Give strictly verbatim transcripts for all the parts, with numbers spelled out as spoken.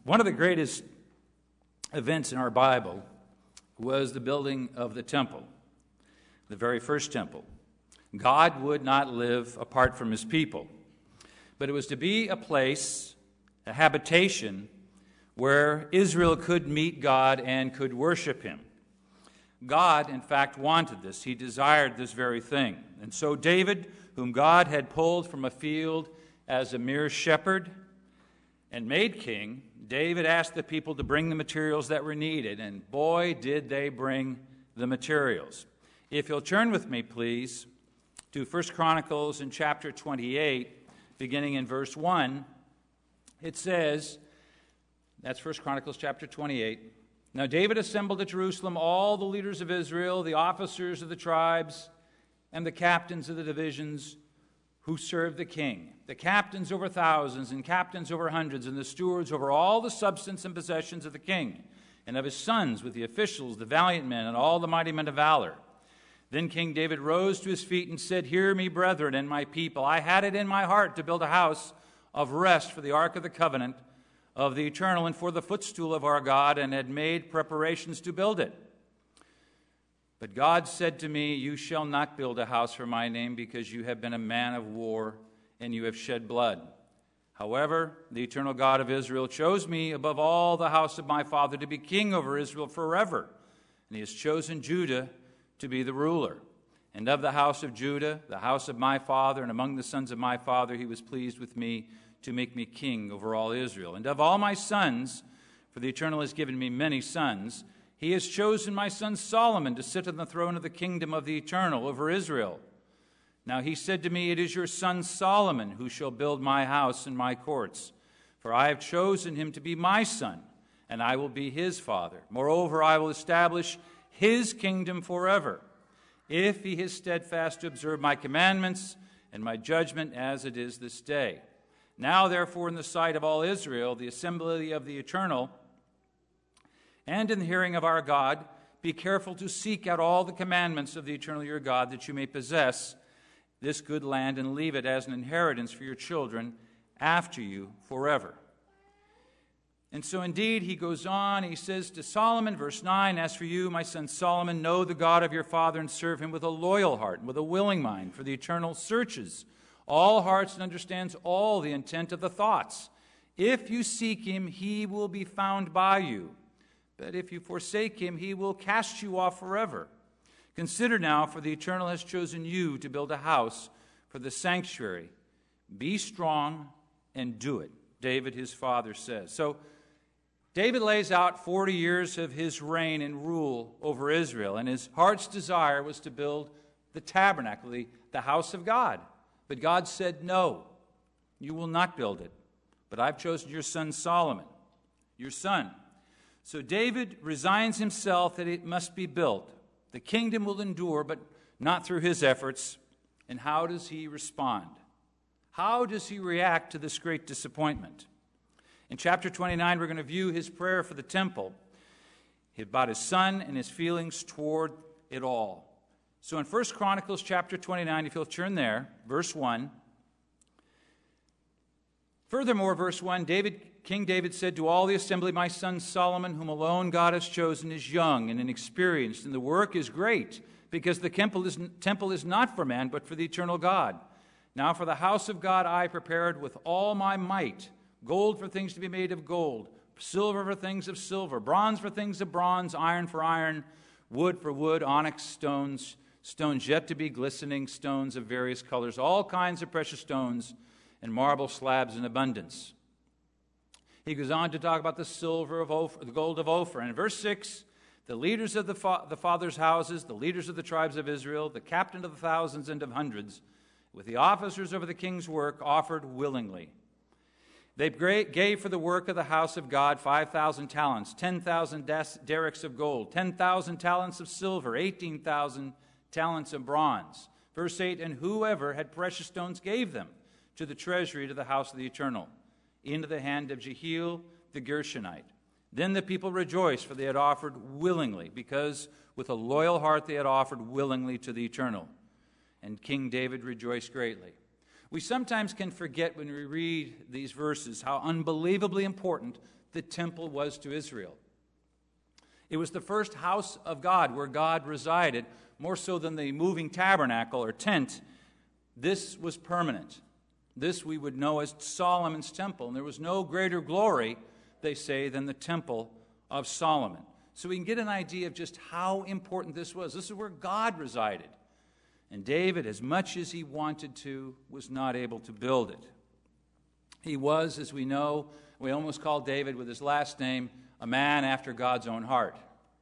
One of the greatest events in our Bible was the building of the temple, the very first temple. God would not live apart from his people, but it was to be a place, a habitation, where Israel could meet God and could worship him. God, in fact, wanted this. He desired this very thing. And so David, whom God had pulled from a field as a mere shepherd and made king, David asked the people to bring the materials that were needed, and boy, did they bring the materials. If you'll turn with me, please, to First Chronicles in chapter twenty-eight, beginning in verse one, it says, that's First Chronicles chapter twenty-eight, "Now David assembled at Jerusalem all the leaders of Israel, the officers of the tribes, and the captains of the divisions who served the king, the captains over thousands and captains over hundreds, and the stewards over all the substance and possessions of the king, and of his sons with the officials, the valiant men, and all the mighty men of valor. Then King David rose to his feet and said, 'Hear me, brethren, and my people. I had it in my heart to build a house of rest for the ark of the covenant of the eternal and for the footstool of our God, and had made preparations to build it. But God said to me, You shall not build a house for my name, because you have been a man of war, and you have shed blood. However, the eternal God of Israel chose me above all the house of my father to be king over Israel forever, and he has chosen Judah to be the ruler. And of the house of Judah, the house of my father, and among the sons of my father, he was pleased with me to make me king over all Israel. And of all my sons, for the eternal has given me many sons, he has chosen my son Solomon to sit on the throne of the kingdom of the eternal over Israel. Now he said to me, It is your son Solomon who shall build my house and my courts, for I have chosen him to be my son, and I will be his father. Moreover, I will establish his kingdom forever, if he is steadfast to observe my commandments and my judgment as it is this day. Now, therefore, in the sight of all Israel, the assembly of the eternal, and in the hearing of our God, be careful to seek out all the commandments of the eternal your God, that you may possess this good land and leave it as an inheritance for your children after you forever.' And so indeed he goes on, he says to Solomon, verse nine, As for you, my son Solomon, know the God of your father and serve him with a loyal heart and with a willing mind, for the eternal searches all hearts and understands all the intent of the thoughts. If you seek him, he will be found by you. But if you forsake him, he will cast you off forever. Consider now, for the eternal has chosen you to build a house for the sanctuary. Be strong and do it," David his father says. So David lays out forty years of his reign and rule over Israel, and his heart's desire was to build the tabernacle, the, the house of God. But God said, "No, you will not build it, but I've chosen your son Solomon, your son." So David resigns himself that it must be built. The kingdom will endure, but not through his efforts. And how does he respond? How does he react to this great disappointment? In chapter twenty-nine, we're going to view his prayer for the temple, about his son and his feelings toward it all. So in First Chronicles chapter twenty-nine, if you'll turn there, verse one. Furthermore, verse one, David, King David said to all the assembly, "My son Solomon, whom alone God has chosen, is young and inexperienced, and the work is great, because the temple is, temple is not for man, but for the eternal God. Now for the house of God I prepared with all my might, gold for things to be made of gold, silver for things of silver, bronze for things of bronze, iron for iron, wood for wood, onyx stones, stones yet to be glistening, stones of various colors, all kinds of precious stones, and marble slabs in abundance." He goes on to talk about the silver of Ophir, the gold of Ophir. And in verse six, the leaders of the, fa- the fathers' houses, the leaders of the tribes of Israel, the captain of the thousands and of hundreds, with the officers over the king's work, offered willingly. They gave for the work of the house of God five thousand talents, ten thousand derricks of gold, ten thousand talents of silver, eighteen thousand talents of bronze. Verse eight, and whoever had precious stones gave them to the treasury, to the house of the eternal, into the hand of Jehiel the Gershonite. Then the people rejoiced, for they had offered willingly, because with a loyal heart they had offered willingly to the eternal. And King David rejoiced greatly. We sometimes can forget when we read these verses how unbelievably important the temple was to Israel. It was the first house of God where God resided, more so than the moving tabernacle or tent. This was permanent. This we would know as Solomon's temple. And there was no greater glory, they say, than the temple of Solomon. So we can get an idea of just how important this was. This is where God resided. And David, as much as he wanted to, was not able to build it. He was, as we know, we almost call David with his last name, a man after God's own heart.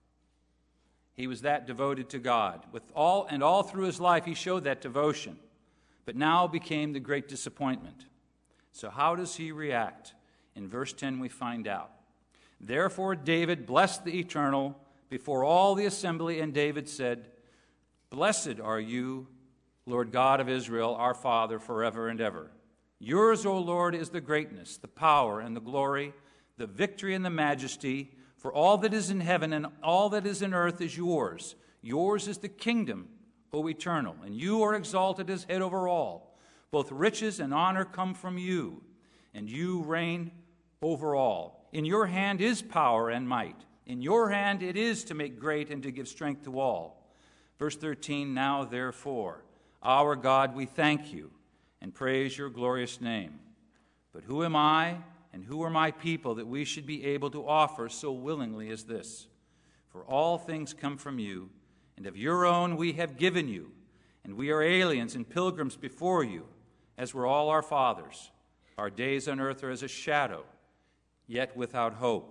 He was that devoted to God. With all and all through his life, he showed that devotion, but now became the great disappointment. So how does he react? In verse ten, we find out. Therefore David blessed the Eternal before all the assembly, and David said, Blessed are you, Lord God of Israel, our Father, forever and ever. Yours, O Lord, is the greatness, the power, and the glory, the victory and the majesty, for all that is in heaven and all that is in earth is yours. Yours is the kingdom, O Eternal, and you are exalted as head over all. Both riches and honor come from you, and you reign over all. In your hand is power and might. In your hand it is to make great and to give strength to all. Verse thirteen, Now therefore, our God, we thank you and praise your glorious name. But who am I and who are my people that we should be able to offer so willingly as this? For all things come from you, and of your own we have given you, and we are aliens and pilgrims before you, as were all our fathers. Our days on earth are as a shadow, yet without hope.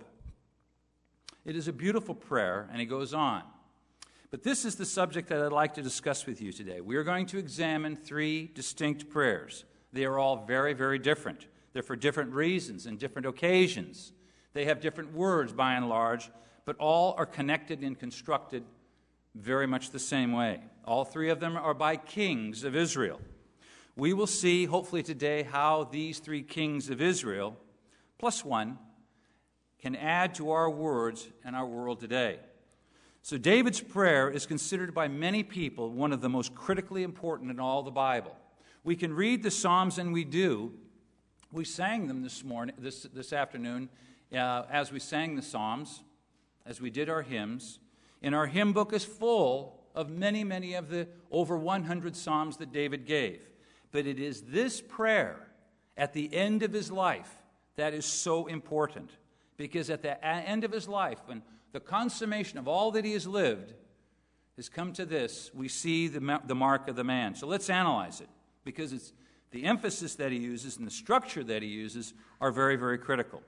It is a beautiful prayer, and he goes on. But this is the subject that I'd like to discuss with you today. We are going to examine three distinct prayers. They are all very, very different. They're for different reasons and different occasions. They have different words, by and large, but all are connected and constructed very much the same way. All three of them are by kings of Israel. We will see, hopefully today, how these three kings of Israel, plus one, can add to our words and our world today. So David's prayer is considered by many people one of the most critically important in all the Bible. We can read the Psalms, and we do. We sang them this morning, this, this afternoon, uh, as we sang the Psalms, as we did our hymns. And our hymn book is full of many, many of the over one hundred Psalms that David gave. But it is this prayer at the end of his life that is so important. Because at the end of his life, when the consummation of all that he has lived has come to this, we see the, the mark of the man. So let's analyze it, because it's the emphasis that he uses and the structure that he uses are very, very critical.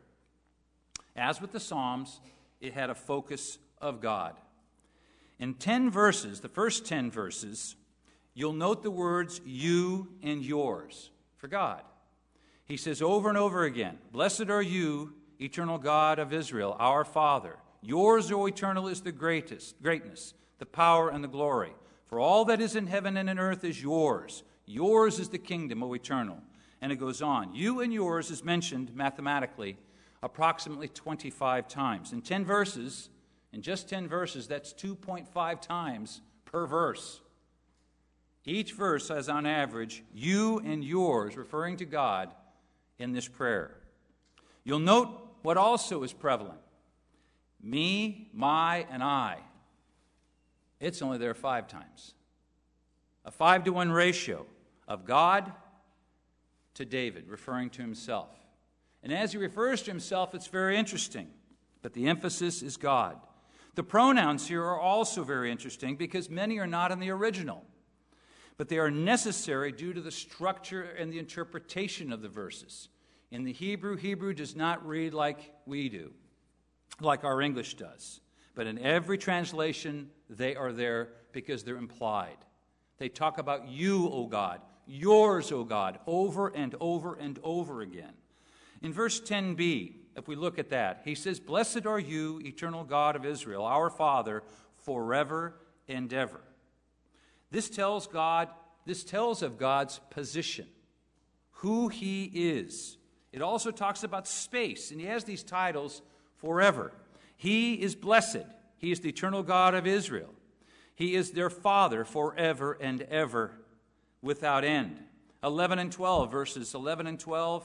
As with the Psalms, it had a focus of God. In ten verses, the first ten verses, you'll note the words you and yours for God. He says over and over again, Blessed are you, eternal God of Israel, our Father. Yours, O Eternal, is the greatest greatness, the power and the glory. For all that is in heaven and in earth is yours. Yours is the kingdom, O Eternal. And it goes on. You and yours is mentioned mathematically approximately twenty-five times. In ten verses, in just ten verses, that's two point five times per verse. Each verse has, on average, you and yours, referring to God in this prayer. You'll note what also is prevalent. Me, my, and I. It's only there five times. A five to one ratio of God to David, referring to himself. And as he refers to himself, it's very interesting. But the emphasis is God. The pronouns here are also very interesting because many are not in the original. But they are necessary due to the structure and the interpretation of the verses. In the Hebrew, Hebrew does not read like we do, like our English does. But in every translation, they are there because they're implied. They talk about you, O God, yours, O God, over and over and over again. In verse ten b, if we look at that, he says, Blessed are you, eternal God of Israel, our Father, forever and ever. This tells God, this tells of God's position, who he is. It also talks about space, and he has these titles forever. He is blessed. He is the eternal God of Israel. He is their Father forever and ever without end. eleven and twelve, verses eleven and twelve.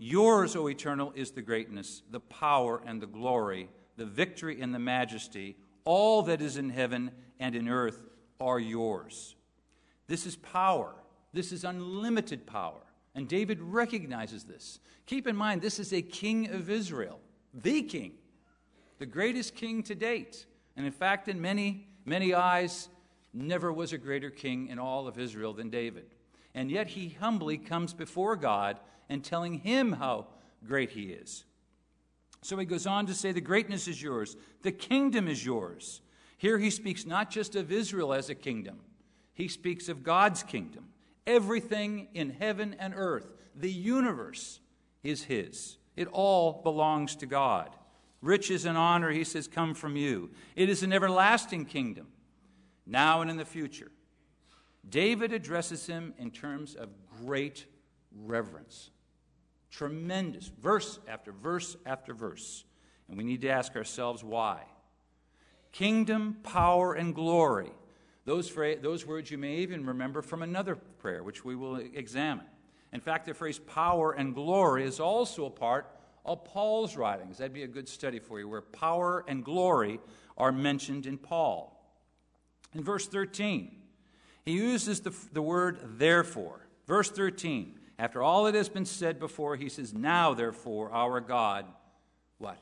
Yours, O Eternal, is the greatness, the power and the glory, the victory and the majesty. All that is in heaven and in earth are yours. This is power. This is unlimited power. And David recognizes this. Keep in mind, this is a king of Israel, the king, the greatest king to date. And in fact, in many, many eyes, never was a greater king in all of Israel than David. And yet he humbly comes before God and telling him how great he is. So he goes on to say, the greatness is yours, the kingdom is yours. Here he speaks not just of Israel as a kingdom, he speaks of God's kingdom. Everything in heaven and earth, the universe, is his. It all belongs to God. Riches and honor, he says, come from you. It is an everlasting kingdom, now and in the future. David addresses him in terms of great reverence. Tremendous, verse after verse after verse. And we need to ask ourselves why. Kingdom, power, and glory. Those, phra- those words you may even remember from another prayer, which we will examine. In fact, the phrase power and glory is also a part of Paul's writings. That'd be a good study for you, where power and glory are mentioned in Paul. In verse thirteen, he uses the, the word therefore. Verse thirteen, after all that has been said before, he says, now therefore, our God, what?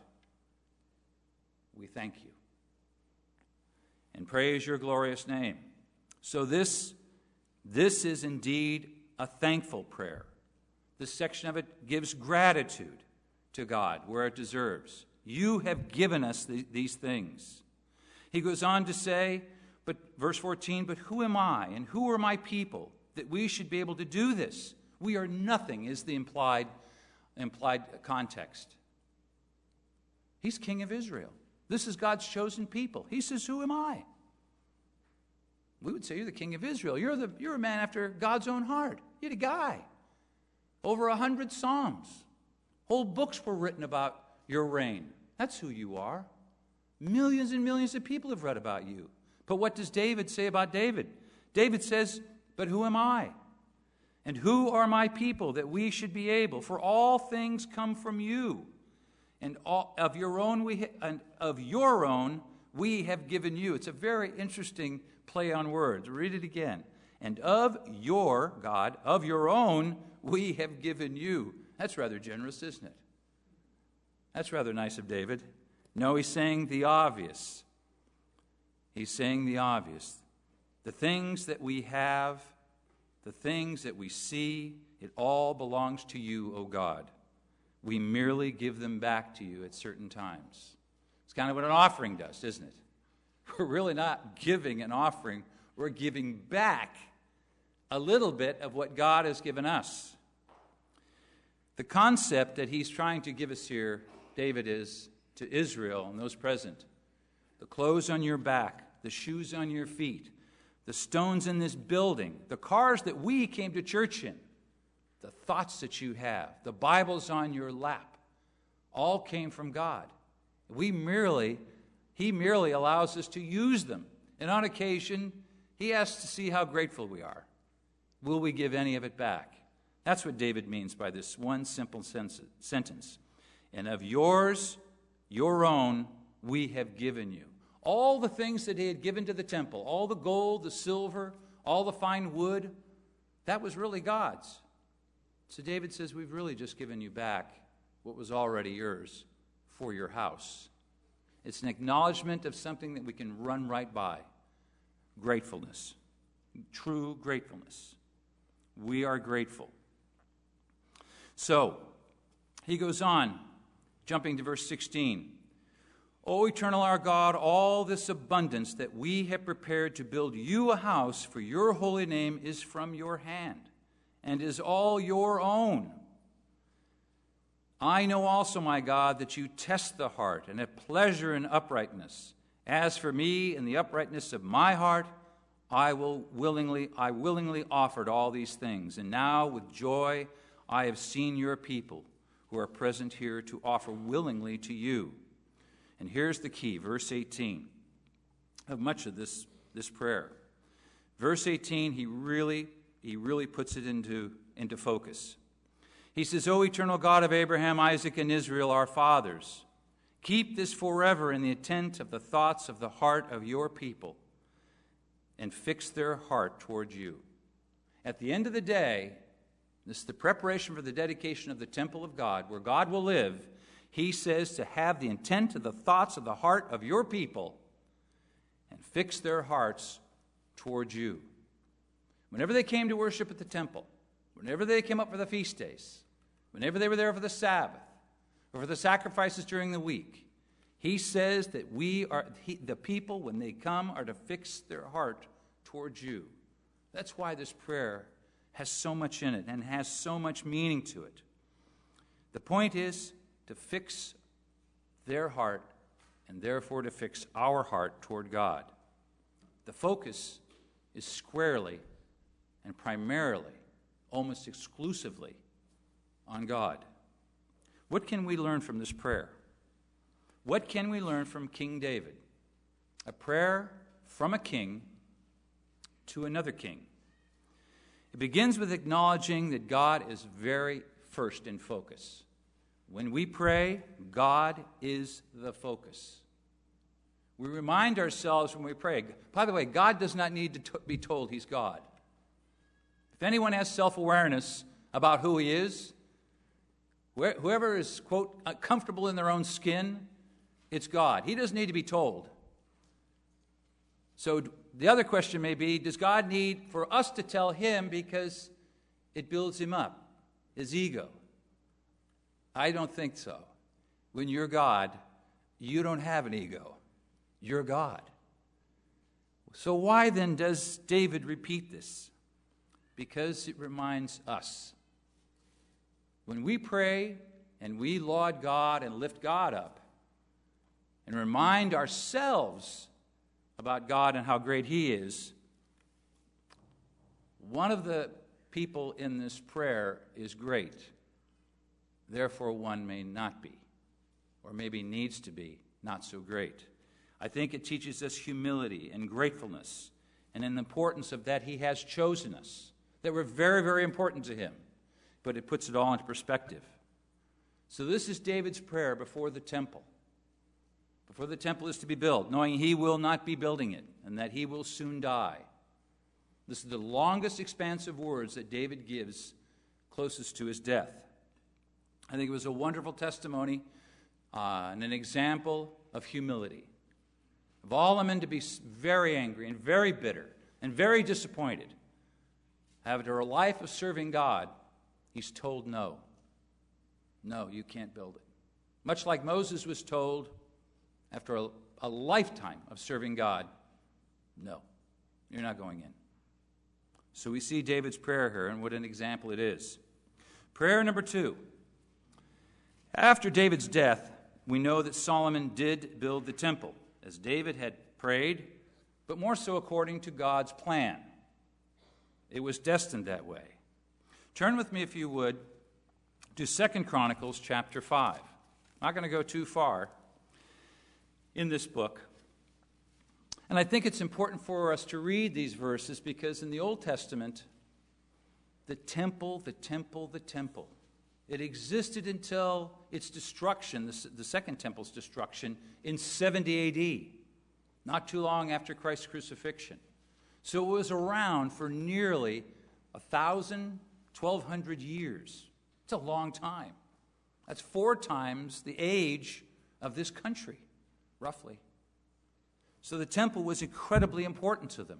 We thank you and praise your glorious name. So this, this is indeed a thankful prayer. This section of it gives gratitude to God where it deserves. You have given us the, these things. He goes on to say, but verse fourteen, but who am I and who are my people that we should be able to do this? We are nothing is the implied, implied context. He's king of Israel. This is God's chosen people. He says, who am I? We would say you're the king of Israel. You're, the, you're a man after God's own heart. You're the guy. Over a hundred psalms. Whole books were written about your reign. That's who you are. Millions and millions of people have read about you. But what does David say about David? David says, but who am I? And who are my people that we should be able? For all things come from you. And all, of your own we ha- and of your own we have given you. It's a very interesting play on words. Read it again. And of your, God, of your own we have given you. That's rather generous, isn't it? That's rather nice of David. No, he's saying the obvious. He's saying the obvious. The things that we have, the things that we see, it all belongs to you, O God. We merely give them back to you at certain times. It's kind of what an offering does, isn't it? We're really not giving an offering. We're giving back a little bit of what God has given us. The concept that he's trying to give us here, David, is to Israel and those present. The clothes on your back, the shoes on your feet, the stones in this building, the cars that we came to church in, the thoughts that you have, the Bibles on your lap, all came from God. We merely, he merely allows us to use them. And on occasion, he asks to see how grateful we are. Will we give any of it back? That's what David means by this one simple sentence. And of yours, your own, we have given you. All the things that he had given to the temple, all the gold, the silver, all the fine wood, that was really God's. So David says, we've really just given you back what was already yours for your house. It's an acknowledgement of something that we can run right by. Gratefulness. True gratefulness. We are grateful. So, he goes on, jumping to verse sixteen. O eternal our God, all this abundance that we have prepared to build you a house for your holy name is from your hand and is all your own. I know also, my God, that you test the heart and have pleasure in uprightness. As for me and the uprightness of my heart, I will willingly, I willingly offered all these things. And now with joy I have seen your people who are present here to offer willingly to you. And here's the key, verse eighteen of much of this, this prayer. Verse eighteen, he really, he really puts it into, into focus. He says, O eternal God of Abraham, Isaac, and Israel, our fathers, keep this forever in the intent of the thoughts of the heart of your people, and fix their heart toward you. At the end of the day, this is the preparation for the dedication of the temple of God, where God will live. He says to have the intent of the thoughts of the heart of your people and fix their hearts toward you. Whenever they came to worship at the temple, whenever they came up for the feast days, whenever they were there for the Sabbath, or for the sacrifices during the week, he says that we are, he, the people, when they come, are to fix their heart towards you. That's why this prayer has so much in it and has so much meaning to it. The point is to fix their heart and therefore to fix our heart toward God. The focus is squarely and primarily, almost exclusively, on God. What can we learn from this prayer? What can we learn from King David? A prayer from a king to another king. It begins with acknowledging that God is very first in focus. When we pray, God is the focus. We remind ourselves when we pray. By the way, God does not need to t- be told he's God. If anyone has self-awareness about who he is, wh- whoever is, quote, comfortable in their own skin, it's God. He doesn't need to be told. So the other question may be, does God need for us to tell him because it builds him up, his ego? I don't think so. When you're God, you don't have an ego. You're God. So why then does David repeat this? Because it reminds us. When we pray and we laud God and lift God up and remind ourselves about God and how great he is, one of the people in this prayer is great. Therefore, one may not be, or maybe needs to be, not so great. I think it teaches us humility and gratefulness and an importance of that he has chosen us, that we're very, very important to him, but it puts it all into perspective. So this is David's prayer before the temple. Before the temple is to be built, knowing he will not be building it and that he will soon die. This is the longest expanse of words that David gives closest to his death. I think it was a wonderful testimony uh, and an example of humility. Of all men to be very angry and very bitter and very disappointed, after a life of serving God, he's told no. No, you can't build it. Much like Moses was told after a, a lifetime of serving God, no, you're not going in. So we see David's prayer here, and what an example it is. Prayer number two. After David's death, we know that Solomon did build the temple, as David had prayed, but more so according to God's plan. It was destined that way. Turn with me, if you would, to Second Chronicles chapter five. I'm not going to go too far in this book. And I think it's important for us to read these verses because in the Old Testament, the temple, the temple, the temple, it existed until its destruction, the, the Second Temple's destruction, in seventy A D, not too long after Christ's crucifixion. So it was around for nearly one thousand, twelve hundred years. It's a long time. That's four times the age of this country, roughly. So the temple was incredibly important to them.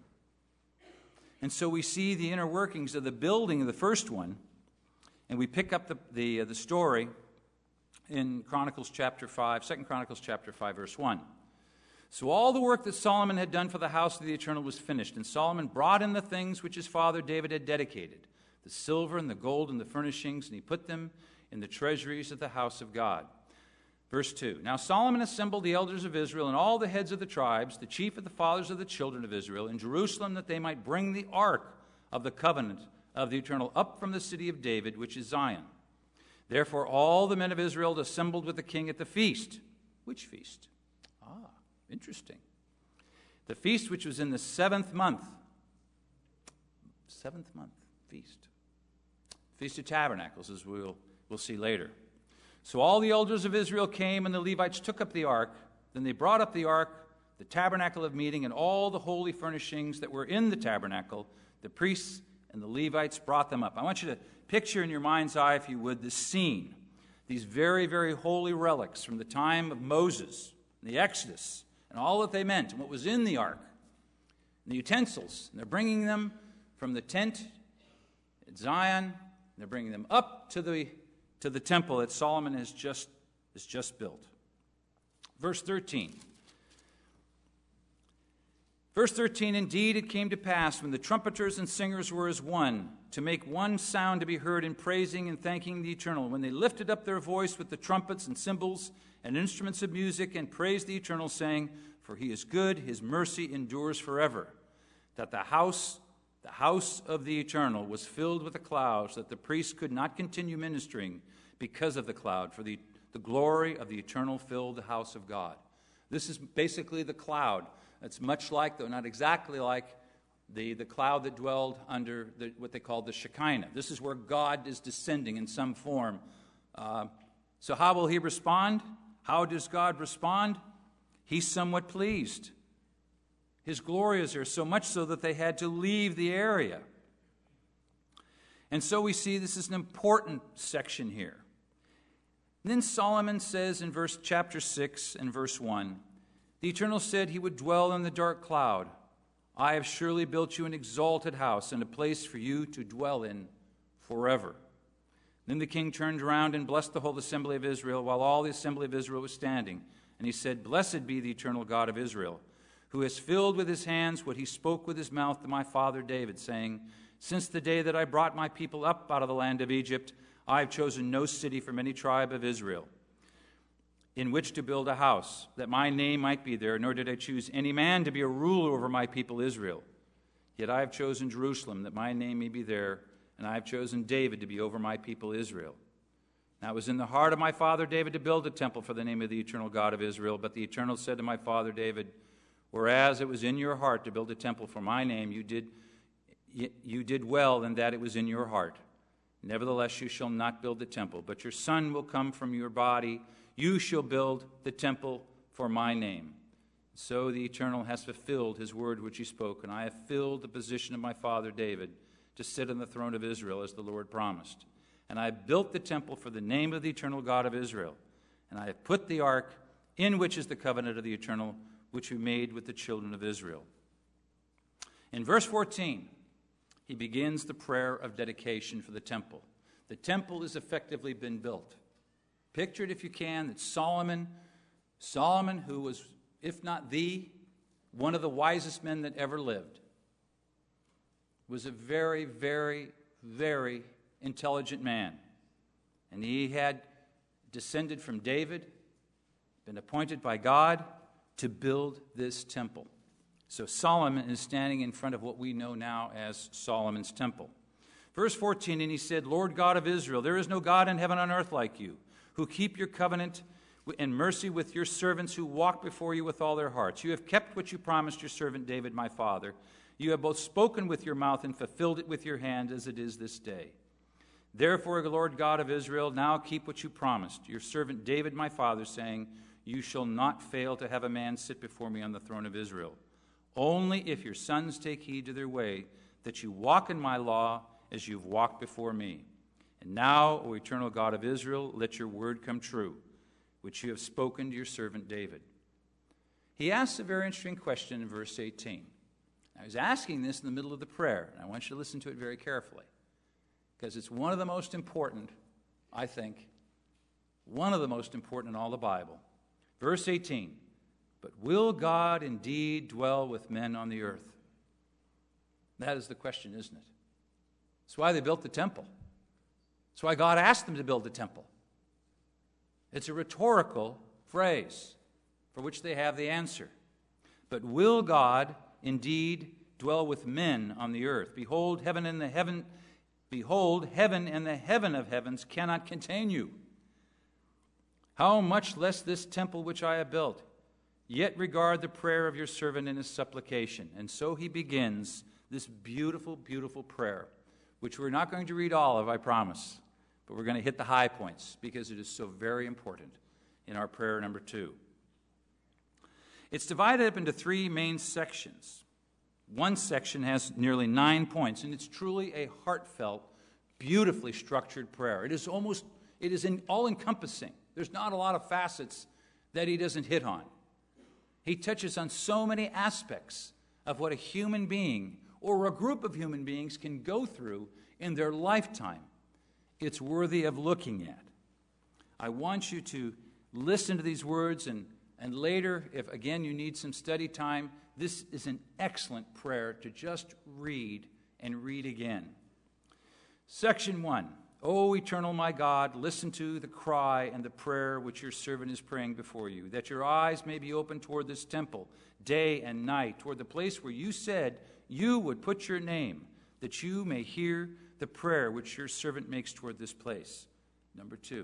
And so we see the inner workings of the building of the first one, and we pick up the, the, uh, the story in Chronicles chapter five, Second Chronicles chapter five, verse one. So all the work that Solomon had done for the house of the Eternal was finished, and Solomon brought in the things which his father David had dedicated, the silver and the gold and the furnishings, and he put them in the treasuries of the house of God. Verse two, Now Solomon assembled the elders of Israel and all the heads of the tribes, the chief of the fathers of the children of Israel, in Jerusalem, that they might bring the ark of the covenant of the Eternal up from the city of David, which is Zion. Therefore all the men of Israel assembled with the king at the feast. Which feast? Ah, interesting. The feast which was in the seventh month. Seventh month feast. Feast of Tabernacles, as we'll, we'll see later. So all the elders of Israel came, and the Levites took up the ark. Then they brought up the ark, the tabernacle of meeting, and all the holy furnishings that were in the tabernacle. The priests and the Levites brought them up. I want you to picture in your mind's eye, if you would, this scene. These very, very holy relics from the time of Moses, the Exodus, and all that they meant, and what was in the ark, and the utensils. And they're bringing them from the tent at Zion, and they're bringing them up to the, to the temple that Solomon has just, has just built. Verse thirteen. Verse thirteen, indeed it came to pass when the trumpeters and singers were as one, to make one sound to be heard in praising and thanking the Eternal, when they lifted up their voice with the trumpets and cymbals and instruments of music and praised the Eternal, saying, for he is good, his mercy endures forever. That the house, the house of the Eternal was filled with a cloud, so that the priests could not continue ministering because of the cloud, for the, the glory of the Eternal filled the house of God. This is basically the cloud. It's much like, though not exactly like, the, the cloud that dwelled under the, what they call the Shekinah. This is where God is descending in some form. Uh, so how will he respond? How does God respond? He's somewhat pleased. His glory is there, so much so that they had to leave the area. And so we see this is an important section here. And then Solomon says in verse chapter six and verse one, the Eternal said he would dwell in the dark cloud. I have surely built you an exalted house and a place for you to dwell in forever. Then the king turned around and blessed the whole assembly of Israel, while all the assembly of Israel was standing. And he said, blessed be the eternal God of Israel, who has filled with his hands what he spoke with his mouth to my father David, saying, since the day that I brought my people up out of the land of Egypt, I have chosen no city from any tribe of Israel in which to build a house, that my name might be there, nor did I choose any man to be a ruler over my people Israel. Yet I have chosen Jerusalem, that my name may be there, and I have chosen David to be over my people Israel. Now it was in the heart of my father David to build a temple for the name of the eternal God of Israel, but the Eternal said to my father David, whereas it was in your heart to build a temple for my name, you did, you did well in that it was in your heart. Nevertheless, you shall not build the temple, but your son will come from your body. You shall build the temple for my name. So the Eternal has fulfilled his word which he spoke, and I have filled the position of my father David to sit on the throne of Israel as the Lord promised. And I have built the temple for the name of the eternal God of Israel. And I have put the ark, in which is the covenant of the Eternal, which we made with the children of Israel. In verse fourteen, he begins the prayer of dedication for the temple. The temple has effectively been built. Picture it if you can, that Solomon, Solomon, who was, if not the, one of the wisest men that ever lived, was a very, very, very intelligent man. And he had descended from David, been appointed by God to build this temple. So Solomon is standing in front of what we know now as Solomon's temple. Verse fourteen, and he said, Lord God of Israel, there is no God in heaven and earth like you, who keep your covenant and mercy with your servants who walk before you with all their hearts. You have kept what you promised your servant David, my father. You have both spoken with your mouth and fulfilled it with your hand, as it is this day. Therefore, Lord God of Israel, now keep what you promised your servant David, my father, saying, you shall not fail to have a man sit before me on the throne of Israel. Only if your sons take heed to their way, that you walk in my law as you've walked before me. And now, O eternal God of Israel, let your word come true, which you have spoken to your servant David. He asks a very interesting question in verse eighteen. Now, he's asking this in the middle of the prayer, and I want you to listen to it very carefully, because it's one of the most important, I think, one of the most important in all the Bible. Verse eighteen, but will God indeed dwell with men on the earth? That is the question, isn't it? That's why they built the temple. That's why God asked them to build the temple. It's a rhetorical phrase for which they have the answer. But will God indeed dwell with men on the earth? Behold, heaven and the heaven, behold, heaven and the heaven of heavens cannot contain you. How much less this temple which I have built? Yet regard the prayer of your servant and his supplication. And so he begins this beautiful, beautiful prayer. which we're not going to read all of, I promise, but we're going to hit the high points because it is so very important in our prayer number two. It's divided up into three main sections. One section has nearly nine points, and it's truly a heartfelt, beautifully structured prayer. It is almost, it is in, all-encompassing. There's not a lot of facets that he doesn't hit on. He touches on so many aspects of what a human being or a group of human beings can go through in their lifetime. It's worthy of looking at. I want you to listen to these words, and, and later, if again you need some study time, this is an excellent prayer to just read and read again. Section one. O eternal my God, listen to the cry and the prayer which your servant is praying before you, that your eyes may be open toward this temple, day and night, toward the place where you said you would put your name, that you may hear the prayer which your servant makes toward this place. Number two.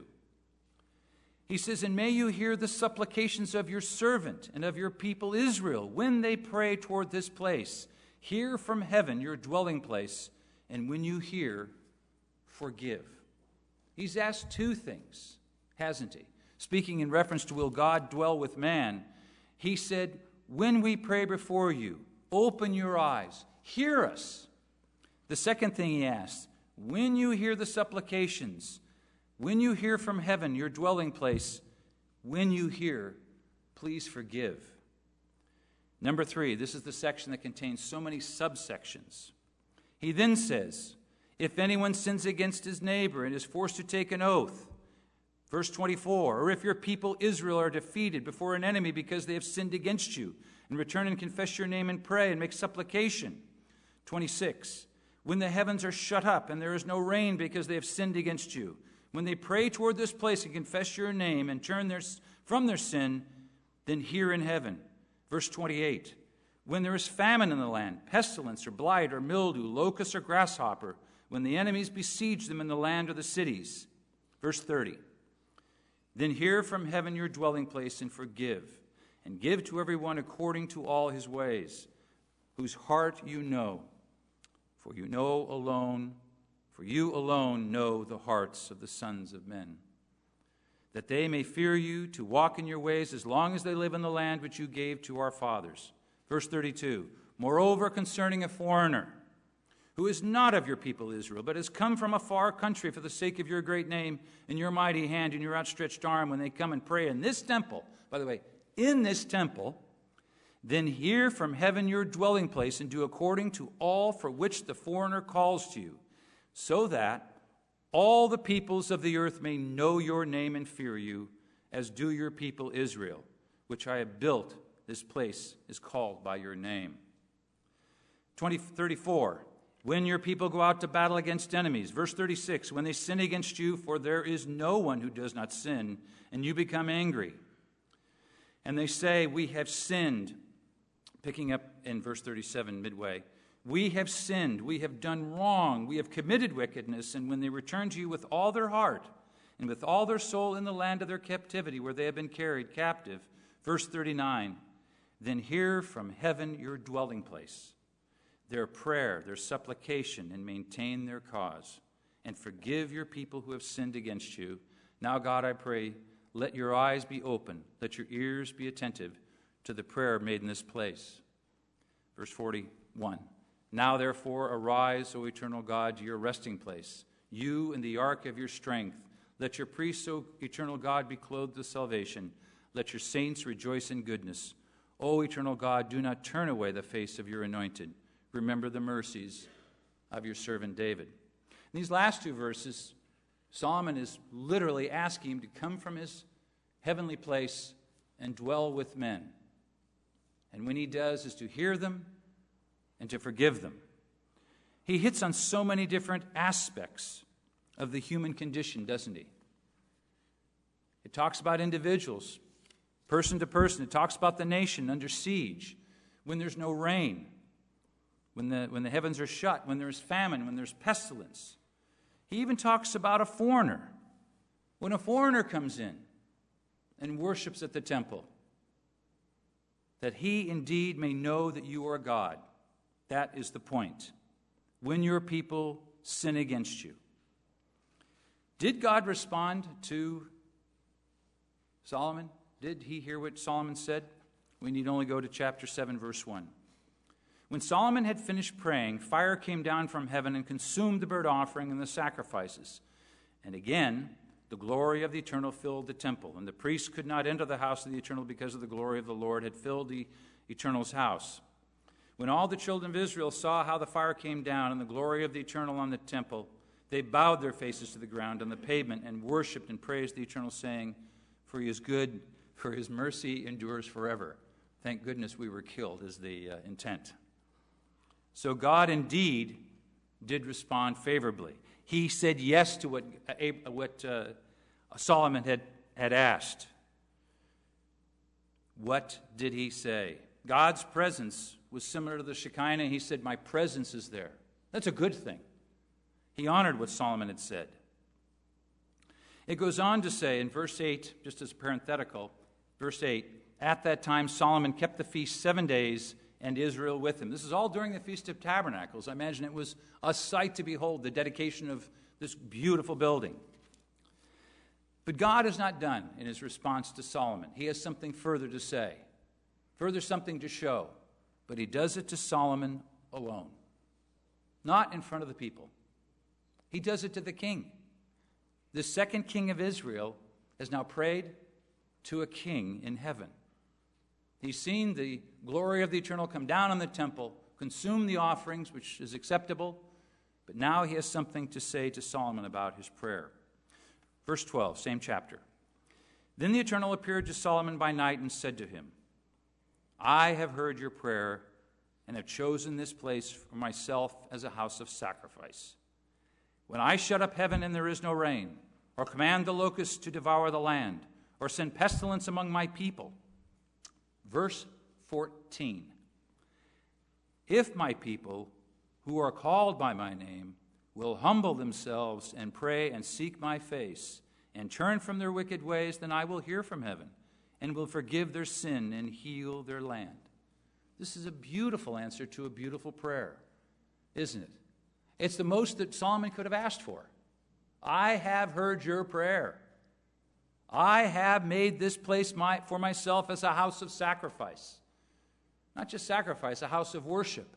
He says, and may you hear the supplications of your servant and of your people Israel when they pray toward this place. Hear from heaven your dwelling place, and when you hear, forgive. He's asked two things, hasn't he? Speaking in reference to will God dwell with man, he said, when we pray before you, open your eyes, hear us. The second thing he asked, when you hear the supplications, when you hear from heaven your dwelling place, when you hear, please forgive. Number three, this is the section that contains so many subsections. He then says, if anyone sins against his neighbor and is forced to take an oath, verse twenty-four, or if your people Israel are defeated before an enemy because they have sinned against you, and return and confess your name and pray and make supplication. twenty-six, when the heavens are shut up and there is no rain because they have sinned against you, when they pray toward this place and confess your name and turn their, from their sin, then hear in heaven. Verse twenty-eight, when there is famine in the land, pestilence or blight or mildew, locust or grasshopper, when the enemies besiege them in the land or the cities. Verse thirty, then hear from heaven your dwelling place and forgive, and give to everyone according to all his ways, whose heart you know. For you know alone, for you alone know the hearts of the sons of men, that they may fear you, to walk in your ways as long as they live in the land which you gave to our fathers. Verse thirty-two, moreover concerning a foreigner, who is not of your people Israel, but has come from a far country for the sake of your great name and your mighty hand and your outstretched arm, when they come and pray in this temple, by the way, in this temple, then hear from heaven your dwelling place and do according to all for which the foreigner calls to you, so that all the peoples of the earth may know your name and fear you, as do your people Israel, which I have built. This place is called by your name. twenty thirty-four, when your people go out to battle against enemies. Verse thirty-six, when they sin against you, for there is no one who does not sin, and you become angry. And they say, we have sinned. Picking up in verse thirty-seven, midway. We have sinned, we have done wrong, we have committed wickedness. And when they return to you with all their heart and with all their soul in the land of their captivity, where they have been carried captive. Verse thirty-nine, then hear from heaven your dwelling place, their prayer, their supplication, and maintain their cause, and forgive your people who have sinned against you. Now, God, I pray, let your eyes be open, let your ears be attentive to the prayer made in this place. Verse forty-one, now therefore arise, O eternal God, to your resting place, you and the ark of your strength. Let your priests, O eternal God, be clothed with salvation. Let your saints rejoice in goodness. O eternal God, do not turn away the face of your anointed. Remember the mercies of your servant David. In these last two verses, Solomon is literally asking him to come from his heavenly place and dwell with men. And when he does, is to hear them and to forgive them. He hits on so many different aspects of the human condition, doesn't he? It talks about individuals, person to person. It talks about the nation under siege, when there's no rain, when the, when the heavens are shut, when there's famine, when there's pestilence. He even talks about a foreigner, when a foreigner comes in and worships at the temple, that he indeed may know that you are God. That is the point. When your people sin against you. Did God respond to Solomon? Did he hear what Solomon said? We need only go to chapter seven, verse one. When Solomon had finished praying, fire came down from heaven and consumed the burnt offering and the sacrifices. And again, the glory of the Eternal filled the temple, and the priests could not enter the house of the Eternal because of the glory of the Lord had filled the Eternal's house. When all the children of Israel saw how the fire came down and the glory of the Eternal on the temple, they bowed their faces to the ground on the pavement and worshipped and praised the Eternal, saying, "For he is good, for his mercy endures forever." Thank goodness we were killed, is the uh, intent. So God indeed did respond favorably. He said yes to what, uh, what uh, Solomon had, had asked. What did he say? God's presence was similar to the Shekinah. He said, "My presence is there." That's a good thing. He honored what Solomon had said. It goes on to say in verse eight, just as parenthetical, verse eight, "At that time Solomon kept the feast seven days, and Israel with him." This is all during the Feast of Tabernacles. I imagine it was a sight to behold, the dedication of this beautiful building. But God is not done in his response to Solomon. He has something further to say, further something to show. But he does it to Solomon alone, not in front of the people. He does it to the king. The second king of Israel has now prayed to a king in heaven. He's seen the glory of the Eternal come down on the temple, consume the offerings, which is acceptable, but now he has something to say to Solomon about his prayer. Verse twelve, same chapter. "Then the Eternal appeared to Solomon by night and said to him, I have heard your prayer and have chosen this place for myself as a house of sacrifice. When I shut up heaven and there is no rain, or command the locusts to devour the land, or send pestilence among my people." Verse fourteen. "If my people, who are called by my name, will humble themselves and pray and seek my face, and turn from their wicked ways, then I will hear from heaven, and will forgive their sin and heal their land." This is a beautiful answer to a beautiful prayer, isn't it? It's the most that Solomon could have asked for. I have heard your prayer. I have made this place my, for myself as a house of sacrifice. Not just sacrifice, a house of worship.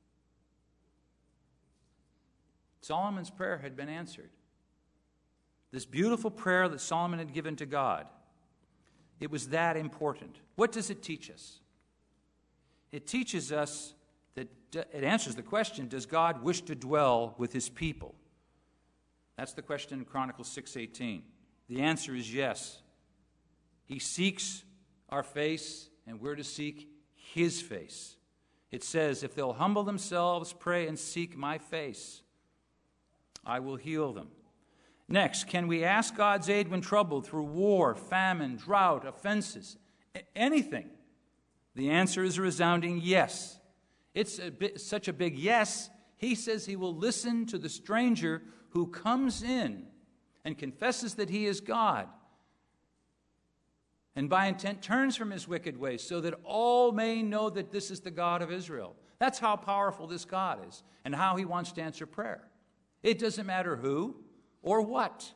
Solomon's prayer had been answered. This beautiful prayer that Solomon had given to God, it was that important. What does it teach us? It teaches us that it answers the question, does God wish to dwell with his people? That's the question in Chronicles six eighteen. The answer is yes. He seeks our face, and we're to seek his face. It says, if they'll humble themselves, pray, and seek my face, I will heal them. Next, can we ask God's aid when troubled through war, famine, drought, offenses, anything? The answer is a resounding yes. It's a bit, such a big yes, he says he will listen to the stranger who comes in and confesses that he is God, and by intent turns from his wicked ways, so that all may know that this is the God of Israel. That's how powerful this God is, and how he wants to answer prayer. It doesn't matter who or what.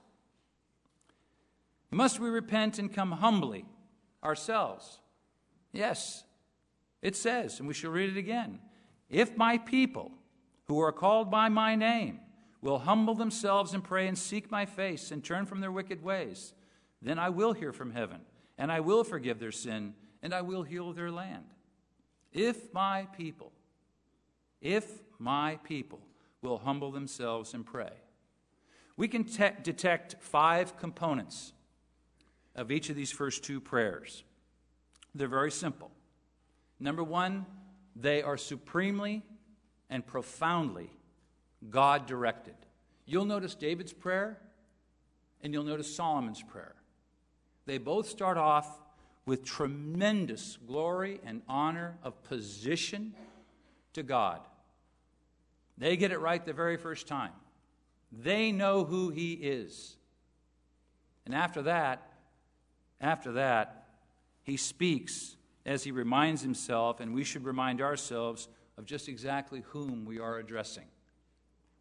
Must we repent and come humbly ourselves? Yes, it says, and we shall read it again. If my people, who are called by my name, will humble themselves and pray and seek my face and turn from their wicked ways, then I will hear from heaven, and I will forgive their sin, and I will heal their land. If my people, if my people will humble themselves and pray. We can te- detect five components of each of these first two prayers. They're very simple. Number one, they are supremely and profoundly God-directed. You'll notice David's prayer, and you'll notice Solomon's prayer. They both start off with tremendous glory and honor of position to God. They get it right the very first time. They know who he is. And after that, after that, he speaks as he reminds himself, and we should remind ourselves of just exactly whom we are addressing.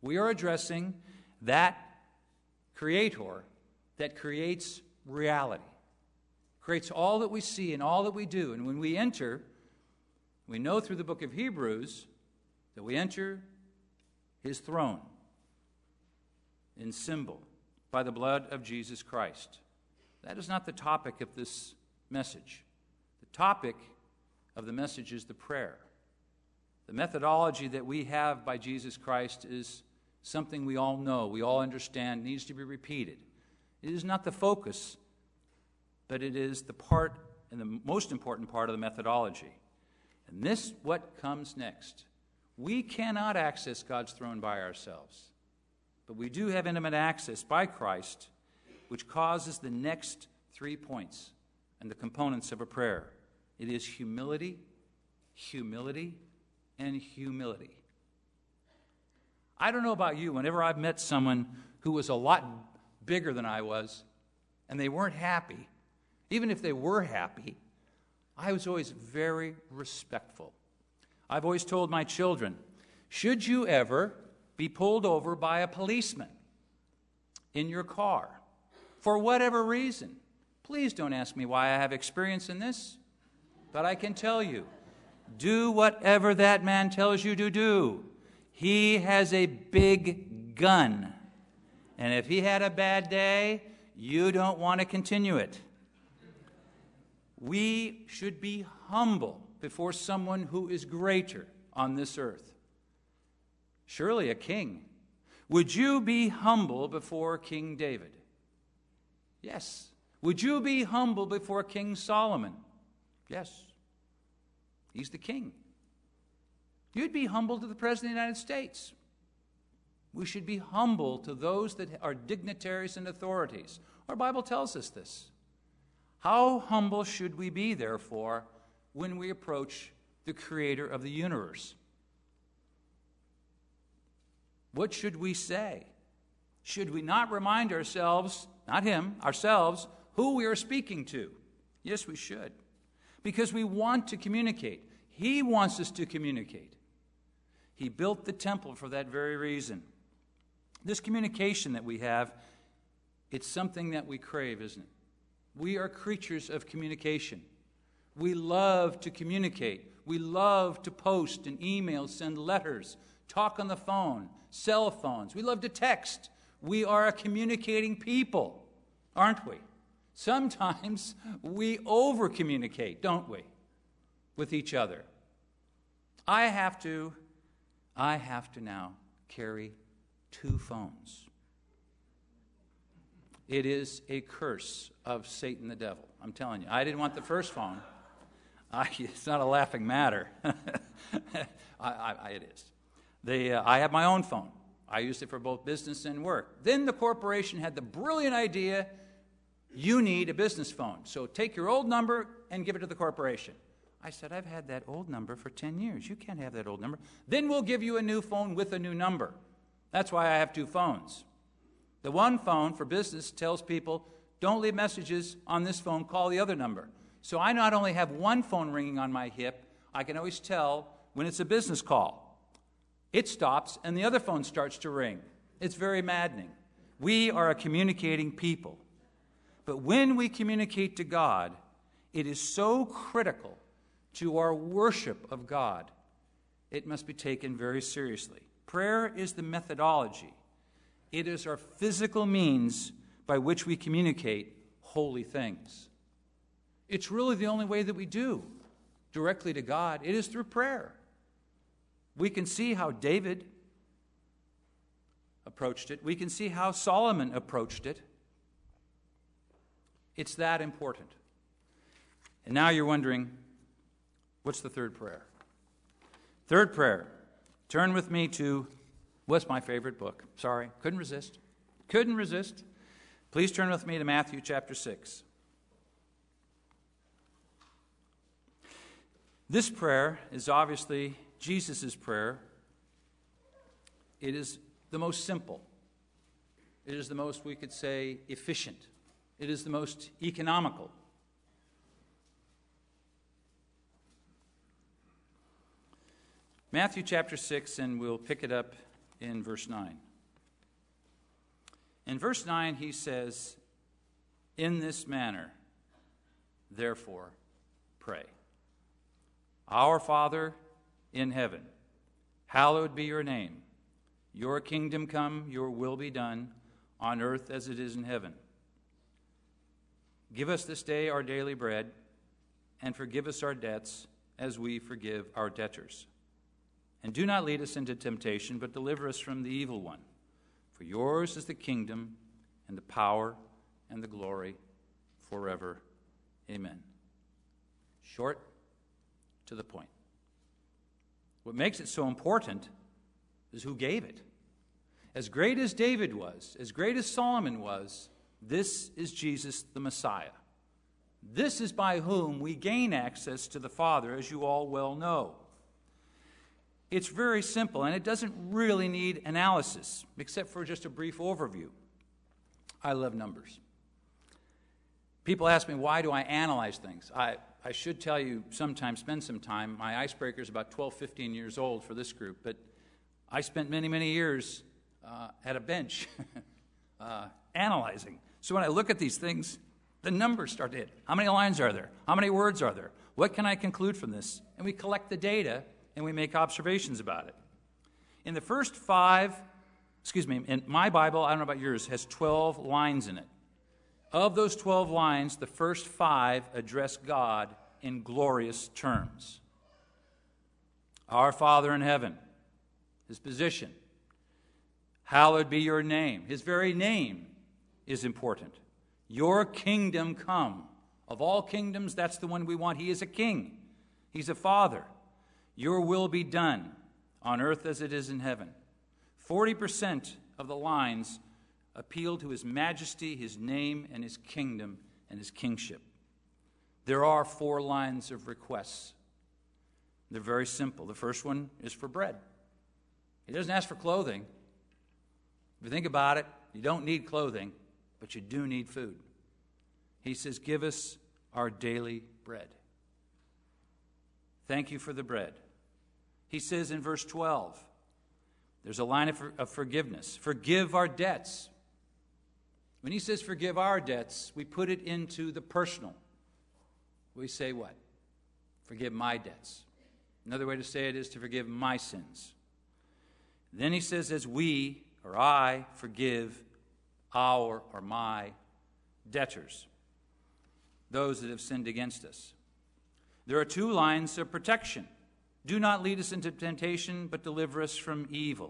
We are addressing that Creator that creates reality, creates all that we see and all that we do. And when we enter, we know through the book of Hebrews that we enter his throne in symbol by the blood of Jesus Christ. That is not the topic of this message. The topic of the message is the prayer. The methodology that we have by Jesus Christ is something we all know, we all understand, needs to be repeated. It is not the focus, but it is the part and the most important part of the methodology. And this what comes next. We cannot access God's throne by ourselves, but we do have intimate access by Christ, which causes the next three points and the components of a prayer. It is humility, humility, and humility. I don't know about you, whenever I've met someone who was a lot bigger than I was, and they weren't happy, even if they were happy, I was always very respectful. I've always told my children, should you ever be pulled over by a policeman in your car, for whatever reason, please don't ask me why I have experience in this, but I can tell you, do whatever that man tells you to do. He has a big gun. And if he had a bad day, you don't want to continue it. We should be humble before someone who is greater on this earth. Surely a king. Would you be humble before King David? Yes. Would you be humble before King Solomon? Yes. He's the king. You'd be humble to the President of the United States. We should be humble to those that are dignitaries and authorities. Our Bible tells us this. How humble should we be, therefore, when we approach the Creator of the universe? What should we say? Should we not remind ourselves, not him, ourselves, who we are speaking to? Yes, we should. Because we want to communicate. He wants us to communicate. He built the temple for that very reason. This communication that we have, it's something that we crave, isn't it? We are creatures of communication. We love to communicate. We love to post and email, send letters, talk on the phone, cell phones. We love to text. We are a communicating people, aren't we? Sometimes we over-communicate, don't we, with each other. I have to, I have to now carry two phones. It is a curse of Satan the devil. I'm telling you. I didn't want the first phone. I, it's not a laughing matter. I, I, it is. The, uh, I have my own phone. I used it for both business and work. Then the corporation had the brilliant idea, you need a business phone. So take your old number and give it to the corporation. I said, I've had that old number for ten years. You can't have that old number. Then we'll give you a new phone with a new number. That's why I have two phones. The one phone for business tells people, don't leave messages on this phone, call the other number. So I not only have one phone ringing on my hip, I can always tell when it's a business call. It stops and the other phone starts to ring. It's very maddening. We are a communicating people. But when we communicate to God, it is so critical to our worship of God, it must be taken very seriously. Prayer is the methodology. It is our physical means by which we communicate holy things. It's really the only way that we do directly to God. It is through prayer. We can see how David approached it. We can see how Solomon approached it. It's that important. And now you're wondering, what's the third prayer? Third prayer. Turn with me to what's my favorite book. Sorry, couldn't resist. Couldn't resist. Please turn with me to Matthew chapter six. This prayer is obviously Jesus' prayer. It is the most simple. It is the most, we could say, efficient. It is the most economical. Matthew chapter six, and we'll pick it up in verse nine. In verse nine, he says, "In this manner, therefore, pray. Our Father in heaven, hallowed be your name. Your kingdom come, your will be done, on earth as it is in heaven. Give us this day our daily bread, and forgive us our debts as we forgive our debtors. And do not lead us into temptation, but deliver us from the evil one. For yours is the kingdom, and the power, and the glory, forever. Amen." Short, to the point. What makes it so important is who gave it. As great as David was, as great as Solomon was, this is Jesus the Messiah. This is by whom we gain access to the Father, as you all well know. It's very simple, and it doesn't really need analysis, except for just a brief overview. I love numbers. People ask me, why do I analyze things? I, I should tell you sometime, spend some time. My icebreaker is about twelve, fifteen years old for this group, but I spent many, many years uh, at a bench uh, analyzing. So when I look at these things, the numbers start to hit. How many lines are there? How many words are there? What can I conclude from this? And we collect the data, and we make observations about it. In the first five, excuse me, in my Bible, I don't know about yours, has twelve lines in it. Of those twelve lines, the first five address God in glorious terms. Our Father in heaven, his position. Hallowed be your name. His very name is important. Your kingdom come. Of all kingdoms, that's the one we want. He is a king. He's a father. Your will be done on earth as it is in heaven. Forty percent of the lines appeal to his majesty, his name, and his kingdom and his kingship. There are four lines of requests. They're very simple. The first one is for bread. He doesn't ask for clothing. If you think about it, you don't need clothing, but you do need food. He says, "Give us our daily bread." Thank you for the bread. He says in verse twelve, there's a line of, of forgiveness. Forgive our debts. When he says forgive our debts, we put it into the personal. We say what? Forgive my debts. Another way to say it is to forgive my sins. Then he says, as we, or I, forgive our or my debtors, those that have sinned against us. There are two lines of protection. Do not lead us into temptation, but deliver us from evil.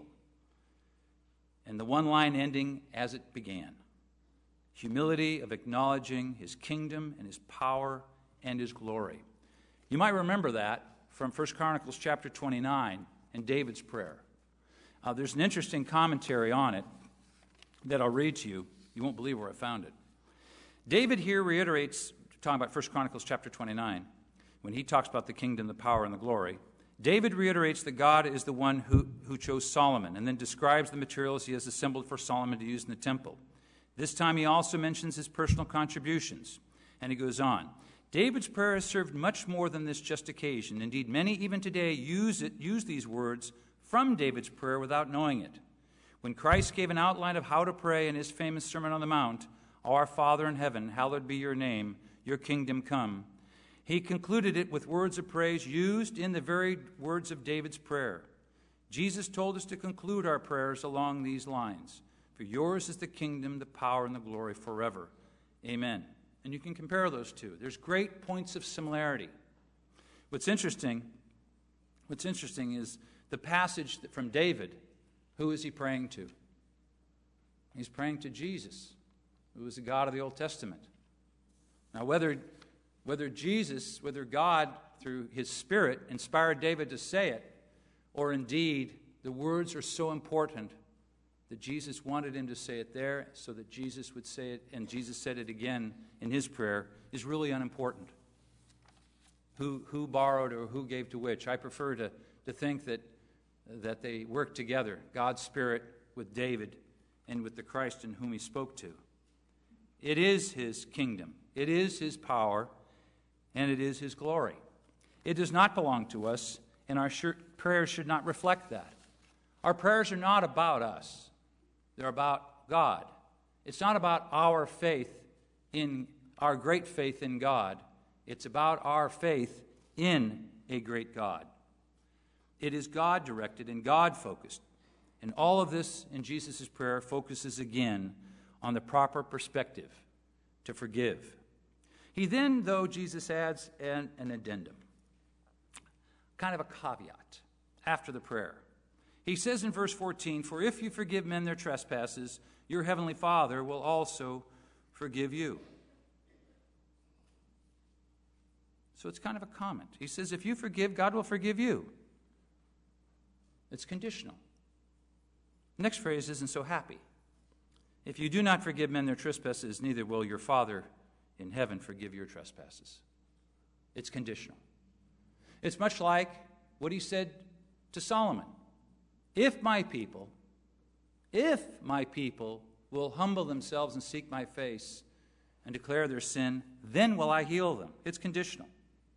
And the one line ending as it began. Humility of acknowledging his kingdom and his power and his glory. You might remember that from First Chronicles chapter twenty-nine and David's prayer. Uh, there's an interesting commentary on it that I'll read to you. You won't believe where I found it. David here reiterates, talking about First Chronicles chapter twenty-nine, when he talks about the kingdom, the power, and the glory. David reiterates that God is the one who, who chose Solomon, and then describes the materials he has assembled for Solomon to use in the temple. This time he also mentions his personal contributions, and he goes on. David's prayer has served much more than this just occasion. Indeed, many even today use it, use these words from David's prayer without knowing it. When Christ gave an outline of how to pray in his famous Sermon on the Mount, Our Father in heaven, hallowed be your name, your kingdom come, he concluded it with words of praise used in the very words of David's prayer. Jesus told us to conclude our prayers along these lines. For yours is the kingdom, the power, and the glory forever. Amen. And you can compare those two. There's great points of similarity. What's interesting, what's interesting is the passage from David. Who is he praying to? He's praying to Jesus, who is the God of the Old Testament. Now, whether, whether Jesus, whether God, through his Spirit, inspired David to say it, or indeed the words are so important that Jesus wanted him to say it there so that Jesus would say it, and Jesus said it again in his prayer, is really unimportant. Who, who borrowed or who gave to which? I prefer to, to think that, that they worked together, God's Spirit with David and with the Christ in whom he spoke to. It is his kingdom. It is his power, and it is his glory. It does not belong to us, and our prayers should not reflect that. Our prayers are not about us. They're about God. It's not about our faith in, our great faith in God. It's about our faith in a great God. It is God-directed and God-focused. And all of this in Jesus' prayer focuses again on the proper perspective to forgive. He then, though, Jesus adds an, an addendum, kind of a caveat after the prayer. He says in verse fourteen, "For if you forgive men their trespasses, your heavenly Father will also forgive you." So it's kind of a comment. He says, if you forgive, God will forgive you. It's conditional. Next phrase isn't so happy. If you do not forgive men their trespasses, neither will your Father in heaven forgive your trespasses. It's conditional. It's much like what he said to Solomon. If my people, if my people will humble themselves and seek my face and declare their sin, then will I heal them. It's conditional.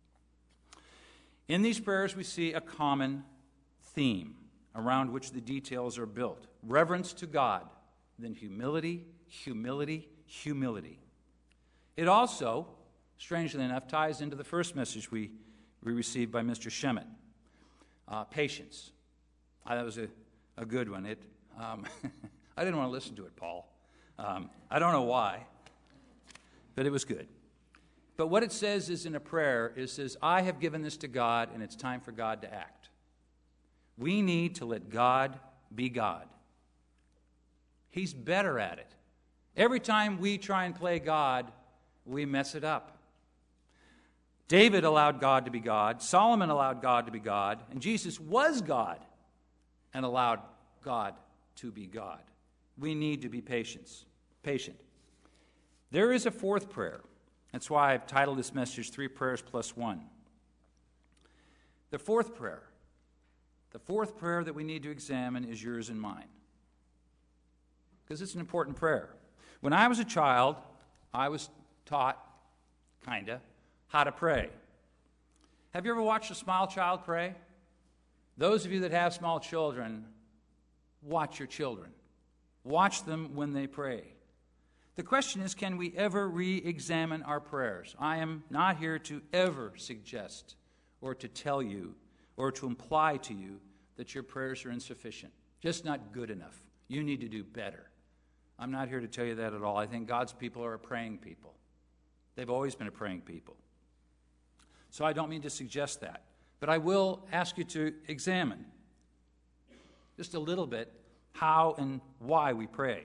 In these prayers, we see a common theme around which the details are built. Reverence to God, then humility, humility, humility. It also, strangely enough, ties into the first message we, we received by Mister Shemet. Uh, patience. Uh, that was a, a good one. It, um, I didn't want to listen to it, Paul. Um, I don't know why, but it was good. But what it says is in a prayer, it says, I have given this to God, and it's time for God to act. We need to let God be God. He's better at it. Every time we try and play God, we mess it up. David allowed God to be God. Solomon allowed God to be God. And Jesus was God and allowed God to be God. We need to be patient. Patient. There is a fourth prayer. That's why I've titled this message, Three Prayers Plus One. The fourth prayer, the fourth prayer that we need to examine is yours and mine. Because it's an important prayer. When I was a child, I was taught, kind of, how to pray. Have you ever watched a small child pray? Those of you that have small children, watch your children. Watch them when they pray. The question is, can we ever re-examine our prayers? I am not here to ever suggest or to tell you or to imply to you that your prayers are insufficient, just not good enough. You need to do better. I'm not here to tell you that at all. I think God's people are a praying people. They've always been a praying people. So I don't mean to suggest that. But I will ask you to examine just a little bit how and why we pray.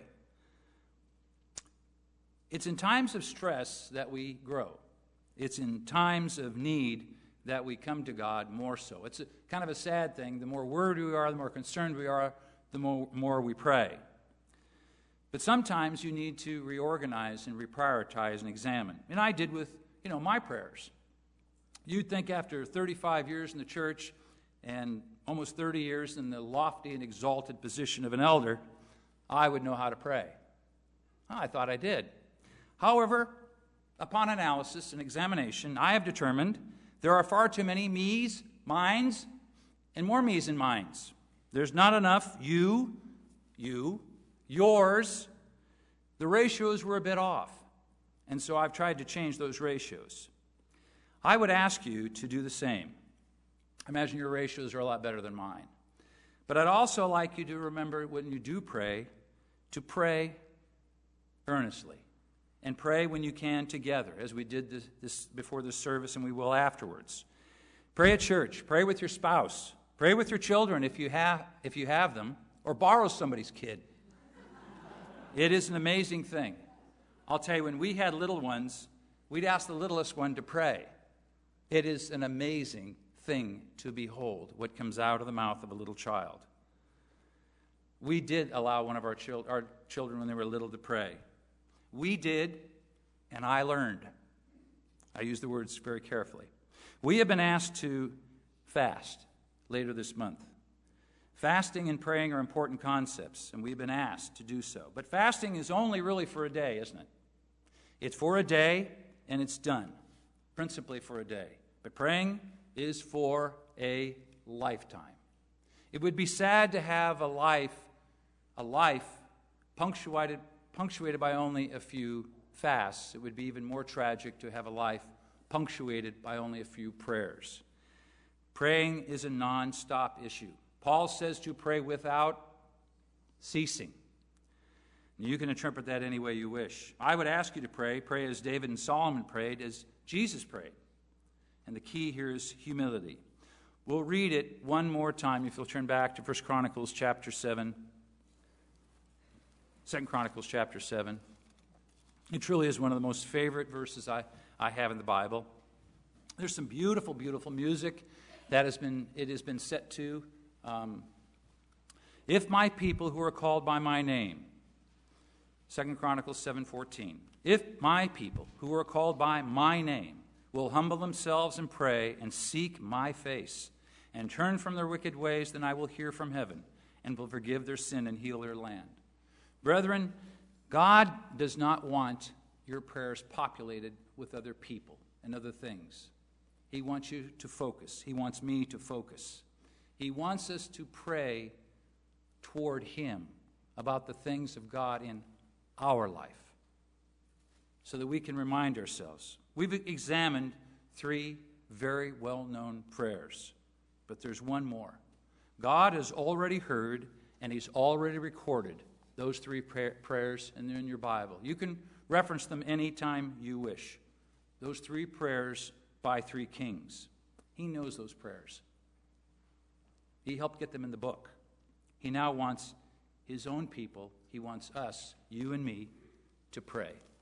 It's in times of stress that we grow. It's in times of need that we come to God more so. It's a, kind of a sad thing. The more worried we are, the more concerned we are, the more, more we pray. But sometimes you need to reorganize and reprioritize and examine. And I did with, you know, my prayers. You'd think after thirty-five years in the church and almost thirty years in the lofty and exalted position of an elder, I would know how to pray. I thought I did. However, upon analysis and examination, I have determined there are far too many me's, mine's, and more me's and mine's. There's not enough you, you, yours. The ratios were a bit off, and so I've tried to change those ratios. I would ask you to do the same. I imagine your ratios are a lot better than mine. But I'd also like you to remember when you do pray, to pray earnestly. And pray when you can together, as we did this, this before this service and we will afterwards. Pray at church. Pray with your spouse. Pray with your children if you have, if you have them, or borrow somebody's kid. It is an amazing thing. I'll tell you, when we had little ones, we'd ask the littlest one to pray. It is an amazing thing to behold what comes out of the mouth of a little child. We did allow one of our, chil- our children when they were little to pray. We did, and I learned. I use the words very carefully. We have been asked to fast later this month. Fasting and praying are important concepts, and we've been asked to do so. But fasting is only really for a day, isn't it? It's for a day, and it's done, principally for a day. But praying is for a lifetime. It would be sad to have a life, a life punctuated, punctuated by only a few fasts. It would be even more tragic to have a life punctuated by only a few prayers. Praying is a non-stop issue. Paul says to pray without ceasing. You can interpret that any way you wish. I would ask you to pray. Pray as David and Solomon prayed, as Jesus prayed. And the key here is humility. We'll read it one more time if you'll turn back to First Chronicles chapter seven. Second Chronicles chapter seven. It truly is one of the most favorite verses I, I have in the Bible. There's some beautiful, beautiful music that has been it has been set to. Um, if my people who are called by my name, Second Chronicles seven fourteen. If my people who are called by my name will humble themselves and pray and seek my face and turn from their wicked ways, then I will hear from heaven and will forgive their sin and heal their land. Brethren, God does not want your prayers populated with other people and other things. He wants you to focus. He wants me to focus. He wants us to pray toward Him about the things of God in our life so that we can remind ourselves. We've examined three very well-known prayers, but there's one more. God has already heard and He's already recorded those three pray- prayers, and they're in your Bible. You can reference them anytime you wish. Those three prayers by three kings. He knows those prayers. He helped get them in the book. He now wants His own people, He wants us, you and me, to pray.